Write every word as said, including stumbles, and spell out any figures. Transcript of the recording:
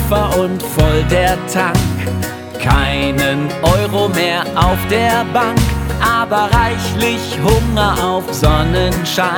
Puffer und voll der Tank. Keinen Euro mehr auf der Bank, aber reichlich Hunger auf Sonnenschein.